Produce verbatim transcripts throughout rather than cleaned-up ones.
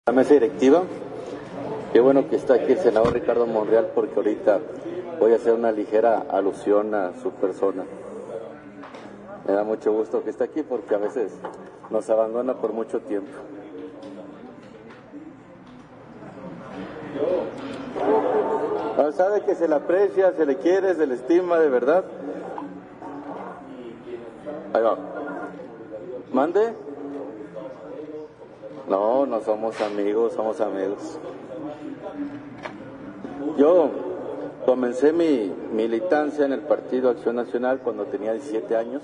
La mesa directiva, qué bueno que está aquí el senador Ricardo Monreal, porque ahorita voy a hacer una ligera alusión a su persona. Me da mucho gusto que esté aquí porque a veces nos abandona por mucho tiempo. No, sabe que se le aprecia, se le quiere, se le estima de verdad. Ahí va. ¿Mande? No, no somos amigos, somos amigos. Yo comencé mi militancia en el Partido Acción Nacional cuando tenía diecisiete años,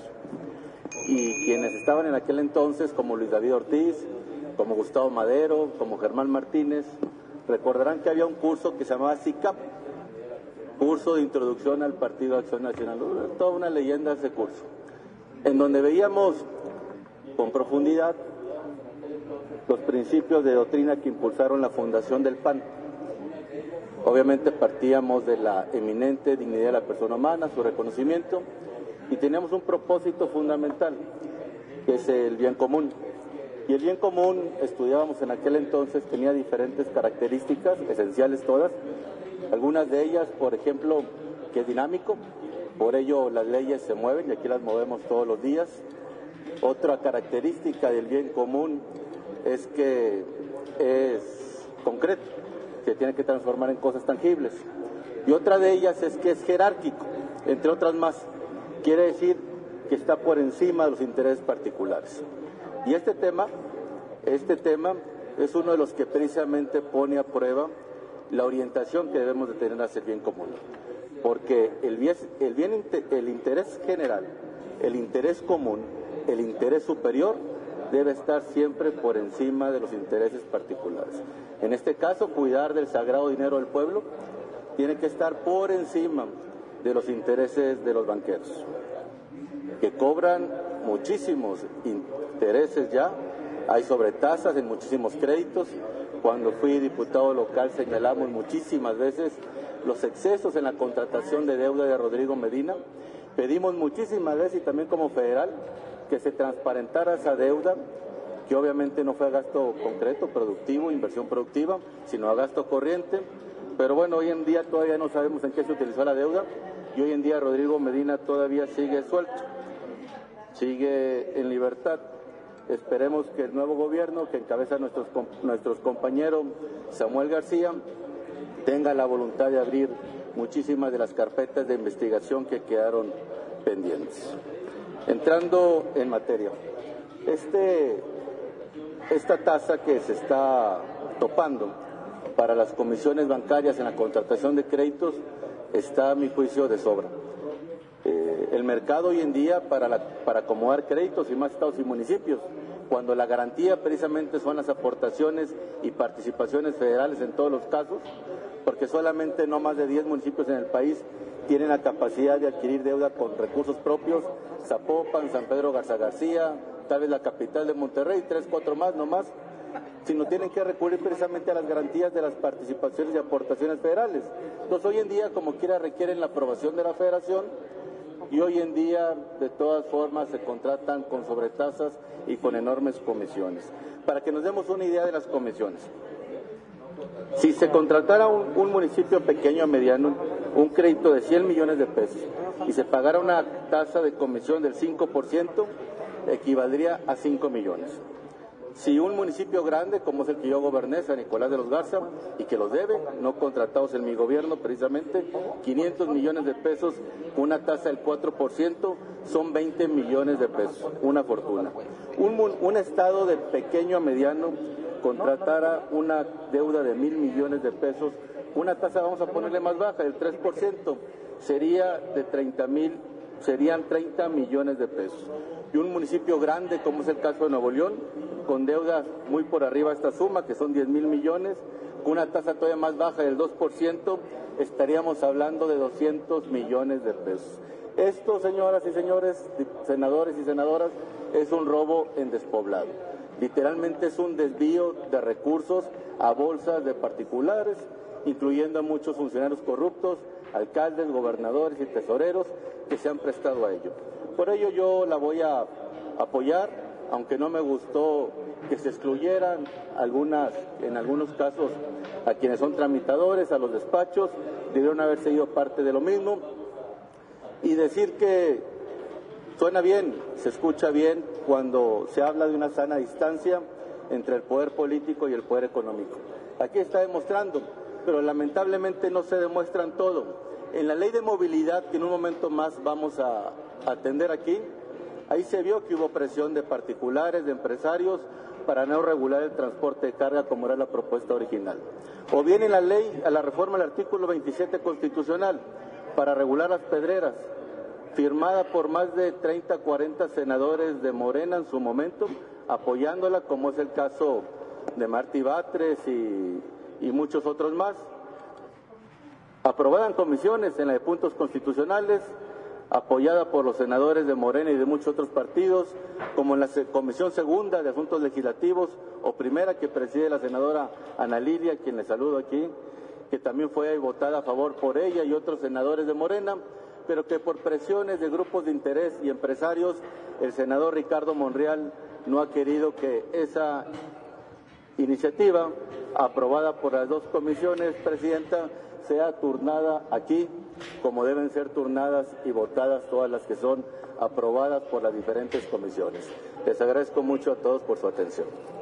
y quienes estaban en aquel entonces, como Luis David Ortiz, como Gustavo Madero, como Germán Martínez, recordarán que había un curso que se llamaba C I C A P, curso de introducción al Partido Acción Nacional, toda una leyenda ese curso, en donde veíamos con profundidad los principios de doctrina que impulsaron la fundación del P A N. Obviamente partíamos de la eminente dignidad de la persona humana, su reconocimiento, y teníamos un propósito fundamental, que es el bien común. Y el bien común, estudiábamos en aquel entonces, tenía diferentes características, esenciales todas, algunas de ellas, por ejemplo, que es dinámico, por ello las leyes se mueven y aquí las movemos todos los días. Otra característica del bien común es que es concreto, se tiene que transformar en cosas tangibles. Y otra de ellas es que es jerárquico, entre otras más. Quiere decir que está por encima de los intereses particulares. Y este tema, este tema es uno de los que precisamente pone a prueba la orientación que debemos de tener hacia el bien común. Porque el bien, el bien, el interés general, el interés común, el interés superior debe estar siempre por encima de los intereses particulares. En este caso, cuidar del sagrado dinero del pueblo tiene que estar por encima de los intereses de los banqueros, que cobran muchísimos intereses ya. Hay sobretasas en muchísimos créditos. Cuando fui diputado local señalamos muchísimas veces los excesos en la contratación de deuda de Rodrigo Medina. Pedimos muchísimas veces, y también como federal, que se transparentara esa deuda, que obviamente no fue a gasto concreto, productivo, inversión productiva, sino a gasto corriente. Pero bueno, hoy en día todavía no sabemos en qué se utilizó la deuda, y hoy en día Rodrigo Medina todavía sigue suelto, sigue en libertad. Esperemos que el nuevo gobierno que encabeza nuestros, nuestros compañeros Samuel García tenga la voluntad de abrir muchísimas de las carpetas de investigación que quedaron pendientes. Entrando en materia, este, esta tasa que se está topando para las comisiones bancarias en la contratación de créditos está, a mi juicio, de sobra. Eh, el mercado hoy en día para, la, para acomodar créditos, y más estados y municipios, cuando la garantía precisamente son las aportaciones y participaciones federales en todos los casos, porque solamente no más de diez municipios en el país tienen la capacidad de adquirir deuda con recursos propios: Zapopan, San Pedro Garza García, tal vez la capital de Monterrey, tres, cuatro más, no más, sino tienen que recurrir precisamente a las garantías de las participaciones y aportaciones federales. Entonces hoy en día, como quiera, requieren la aprobación de la federación, y hoy en día de todas formas se contratan con sobretasas y con enormes comisiones. Para que nos demos una idea de las comisiones, si se contratara un, un municipio pequeño a mediano, un crédito de cien millones de pesos, y se pagara una tasa de comisión del cinco por ciento, equivaldría a cinco millones. Si un municipio grande, como es el que yo goberné, San Nicolás de los Garza, y que los debe, no contratados en mi gobierno precisamente, quinientos millones de pesos, una tasa del cuatro por ciento, son veinte millones de pesos, una fortuna. Un, un estado de pequeño a mediano contratara una deuda de mil millones de pesos, una tasa, vamos a ponerle más baja, del tres por ciento, sería de treinta mil, serían treinta millones de pesos. Y un municipio grande, como es el caso de Nuevo León, con deuda muy por arriba de esta suma, que son diez mil millones, con una tasa todavía más baja del dos por ciento, estaríamos hablando de doscientos millones de pesos. Esto, señoras y señores, senadores y senadoras, es un robo en despoblado. Literalmente es un desvío de recursos a bolsas de particulares, incluyendo a muchos funcionarios corruptos, alcaldes, gobernadores y tesoreros que se han prestado a ello. Por ello yo la voy a apoyar, aunque no me gustó que se excluyeran algunas, en algunos casos, a quienes son tramitadores, a los despachos, debieron haber sido parte de lo mismo, y decir que suena bien, se escucha bien cuando se habla de una sana distancia entre el poder político y el poder económico. Aquí está demostrando, pero lamentablemente no se demuestran todo. En la ley de movilidad, que en un momento más vamos a atender aquí, ahí se vio que hubo presión de particulares, de empresarios, para no regular el transporte de carga como era la propuesta original. O bien en la ley, a la reforma del artículo veintisiete constitucional, para regular las pedreras, firmada por más de treinta, cuarenta senadores de Morena en su momento, apoyándola, como es el caso de Martí Batres y, y muchos otros más. Aprobada en comisiones, en la de puntos constitucionales, apoyada por los senadores de Morena y de muchos otros partidos, como en la Comisión Segunda de Asuntos Legislativos, o primera que preside la senadora Ana Lidia, quien le saludo aquí, que también fue votada a favor por ella y otros senadores de Morena, pero que por presiones de grupos de interés y empresarios, el senador Ricardo Monreal no ha querido que esa iniciativa, aprobada por las dos comisiones, Presidenta, sea turnada aquí, como deben ser turnadas y votadas todas las que son aprobadas por las diferentes comisiones. Les agradezco mucho a todos por su atención.